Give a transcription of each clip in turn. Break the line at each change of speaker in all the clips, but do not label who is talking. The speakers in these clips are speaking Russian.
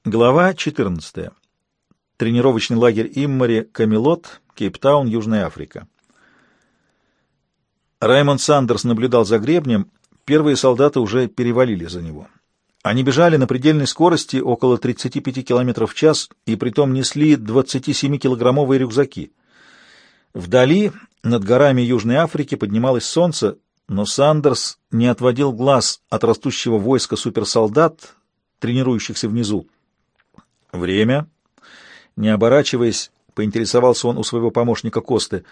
Глава 14. Тренировочный лагерь Иммари, Камелот, Кейптаун, Южная Африка. Раймонд Сандерс наблюдал за гребнем, первые солдаты уже перевалили за него. Они бежали на предельной скорости около 35 км в час и притом несли 27-килограммовые рюкзаки. Вдали, над горами Южной Африки, поднималось солнце, но Сандерс не отводил глаз от растущего войска суперсолдат, тренирующихся внизу. Время. Не оборачиваясь, поинтересовался он у своего помощника Косты.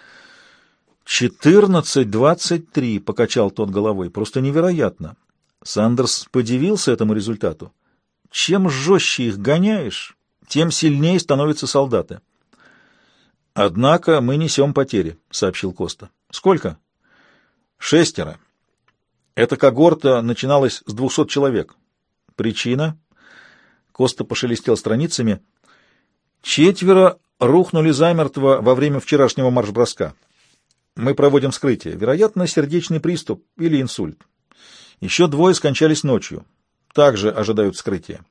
14:23, покачал тот головой. Просто невероятно. Сандерс подивился этому результату. Чем жестче их гоняешь, тем сильнее становятся солдаты. Однако мы несем потери, сообщил Коста. Сколько? 6. Эта когорта начиналась с 200 человек. Причина? Коста пошелестел страницами. 4 рухнули замертво во время вчерашнего марш-броска. Мы проводим вскрытие. Вероятно, сердечный приступ или инсульт. Еще 2 скончались ночью. Также ожидают вскрытия.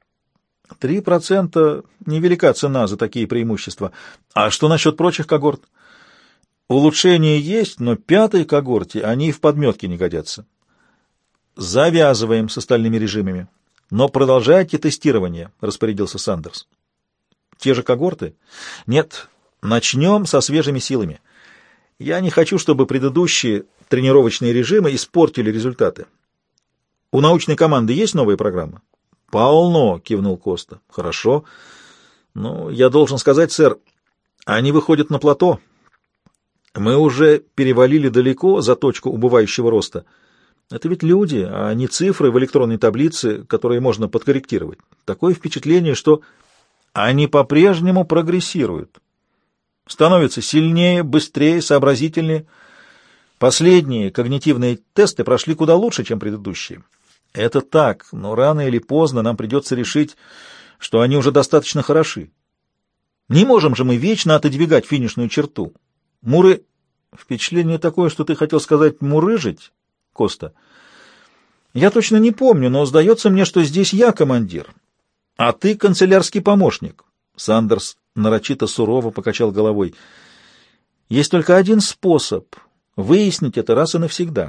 3% — невелика цена за такие преимущества. А что насчет прочих когорт? Улучшения есть, но 5-й когорте они и в подметке не годятся. Завязываем с остальными режимами. Но продолжайте тестирование, распорядился Сандерс. Те же когорты? Нет, начнем со свежими силами. Я не хочу, чтобы предыдущие тренировочные режимы испортили результаты. У научной команды есть новая программа? Полно, кивнул Коста. Хорошо. Но я должен сказать, сэр, они выходят на плато. Мы уже перевалили далеко за точку убывающего роста. Это ведь люди, а не цифры в электронной таблице, которые можно подкорректировать. Такое впечатление, что они по-прежнему прогрессируют. Становятся сильнее, быстрее, сообразительнее. Последние когнитивные тесты прошли куда лучше, чем предыдущие. Это так, но рано или поздно нам придется решить, что они уже достаточно хороши. Не можем же мы вечно отодвигать финишную черту. Впечатление такое, что ты хотел сказать «мурыжить», Коста. Я точно не помню, но сдается мне, что здесь я командир, а ты канцелярский помощник. Сандерс нарочито сурово покачал головой. Есть только один способ выяснить это раз и навсегда.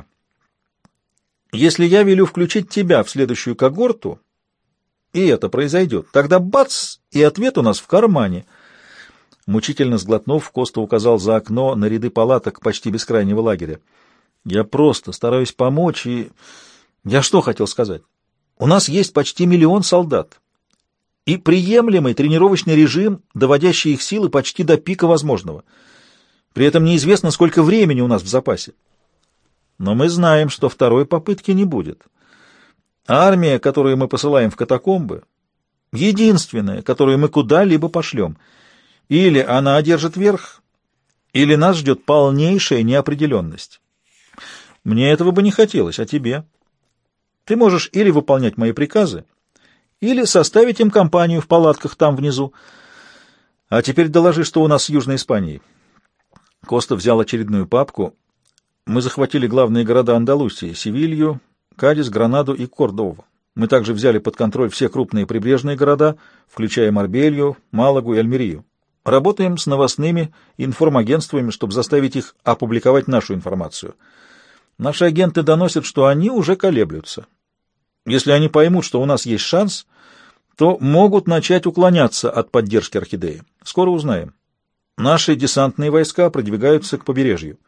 Если я велю включить тебя в следующую когорту, и это произойдет, тогда бац, и ответ у нас в кармане. Мучительно сглотнув, Коста указал за окно на ряды палаток почти бескрайнего лагеря. Я просто стараюсь помочь, и... Я что хотел сказать? У нас есть почти 1 миллион солдат. И приемлемый тренировочный режим, доводящий их силы почти до пика возможного. При этом неизвестно, сколько времени у нас в запасе. Но мы знаем, что второй попытки не будет. Армия, которую мы посылаем в катакомбы, единственная, которую мы куда-либо пошлем. Или она одержит верх, или нас ждет полнейшая неопределенность. Мне этого бы не хотелось, а тебе? Ты можешь или выполнять мои приказы, или составить им компанию в палатках там внизу. А теперь доложи, что у нас с Южной Испанией. Коста взял очередную папку. Мы захватили главные города Андалусии — Севилью, Кадис, Гранаду и Кордову. Мы также взяли под контроль все крупные прибрежные города, включая Марбелью, Малагу и Альмерию. Работаем с новостными информагентствами, чтобы заставить их опубликовать нашу информацию. Наши агенты доносят, что они уже колеблются. Если они поймут, что у нас есть шанс, то могут начать уклоняться от поддержки Орхидеи. Скоро узнаем. Наши десантные войска продвигаются к побережью.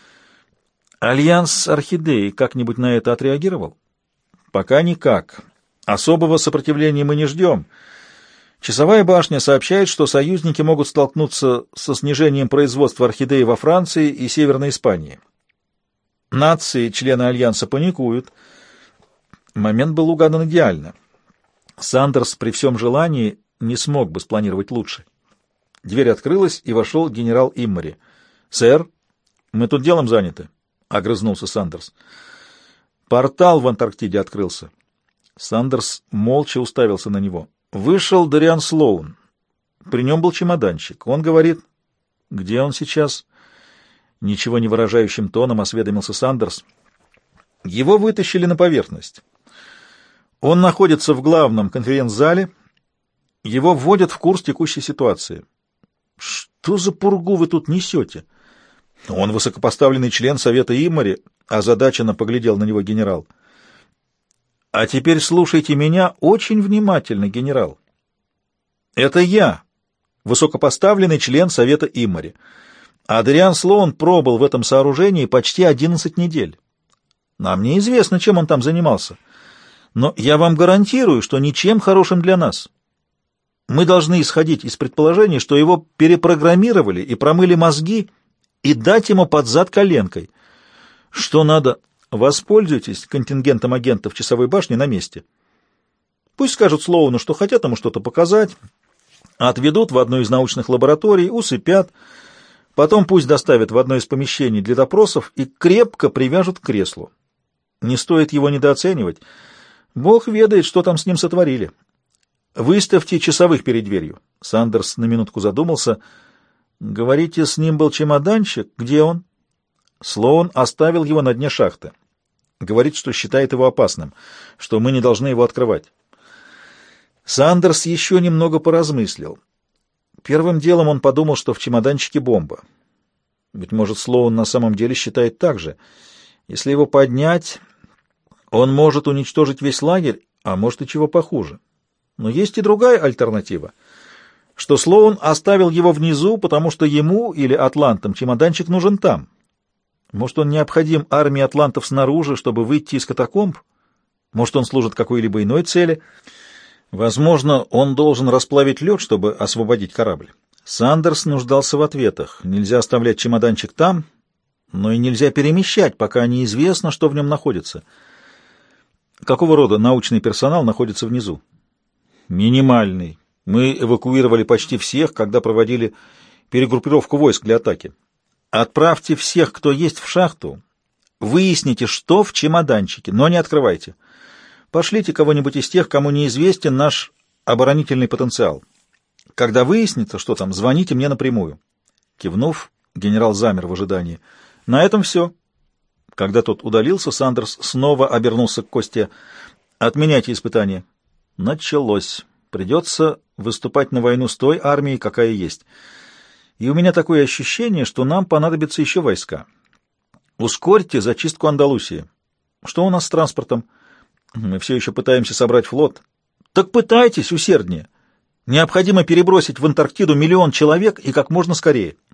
Альянс Орхидеи как-нибудь на это отреагировал? Пока никак. Особого сопротивления мы не ждем. Часовая башня сообщает, что союзники могут столкнуться со снижением производства орхидеи во Франции и Северной Испании. Нации, члены Альянса, паникуют. Момент был угадан идеально. Сандерс при всем желании не смог бы спланировать лучше. Дверь открылась, и вошел генерал Иммари. «Сэр, мы тут делом заняты», — огрызнулся Сандерс. «Портал в Антарктиде открылся». Сандерс молча уставился на него. Вышел Дариан Слоун. При нем был чемоданчик. Он говорит... Где он сейчас? Ничего не выражающим тоном осведомился Сандерс. Его вытащили на поверхность. Он находится в главном конференц-зале Его вводят в курс текущей ситуации. Что за пургу вы тут несете? Он высокопоставленный член Совета Иммари, озадаченно поглядел на него генерал. А теперь слушайте меня очень внимательно, генерал. Это я, высокопоставленный член Совета Иммари. Адриан Слоун пробыл в этом сооружении почти 11 недель. Нам неизвестно, чем он там занимался. Но я вам гарантирую, что ничем хорошим для нас. Мы должны исходить из предположения, что его перепрограммировали и промыли мозги и дать ему под зад коленкой. Что надо? Воспользуйтесь контингентом агентов часовой башни на месте. Пусть скажут Слоуну, что хотят ему что-то показать, отведут в одну из научных лабораторий, усыпят, потом пусть доставят в одно из помещений для допросов и крепко привяжут к креслу. Не стоит его недооценивать. Бог ведает, что там с ним сотворили. Выставьте часовых перед дверью. Сандерс на минутку задумался. Говорите, с ним был чемоданчик? Где он? Слоун оставил его на дне шахты. Говорит, что считает его опасным, что мы не должны его открывать. Сандерс еще немного поразмыслил. Первым делом он подумал, что в чемоданчике бомба. Быть может, Слоун на самом деле считает так же. Если его поднять, он может уничтожить весь лагерь, а может и чего похуже. Но есть и другая альтернатива, что Слоун оставил его внизу, потому что ему или атлантам чемоданчик нужен там. Может, он необходим армии атлантов снаружи, чтобы выйти из катакомб? Может, он служит какой-либо иной цели? Возможно, он должен расплавить лед, чтобы освободить корабль. Сандерс нуждался в ответах. Нельзя оставлять чемоданчик там, но и нельзя перемещать, пока неизвестно, что в нем находится. Какого рода научный персонал находится внизу? Минимальный. Мы эвакуировали почти всех, когда проводили перегруппировку войск для атаки. Отправьте всех, кто есть в шахту, выясните, что в чемоданчике, но не открывайте. Пошлите кого-нибудь из тех, кому неизвестен наш оборонительный потенциал. Когда выяснится, что там, звоните мне напрямую. Кивнув, генерал замер в ожидании. На этом все. Когда тот удалился, Сандерс снова обернулся к Косте. Отменяйте испытание. Началось. Придется выступать на войну с той армией, какая есть. И у меня такое ощущение, что нам понадобятся еще войска. Ускорьте зачистку Андалусии. Что у нас с транспортом? Мы все еще пытаемся собрать флот. Так пытайтесь усерднее. Необходимо перебросить в Антарктиду 1 000 000 человек и как можно скорее.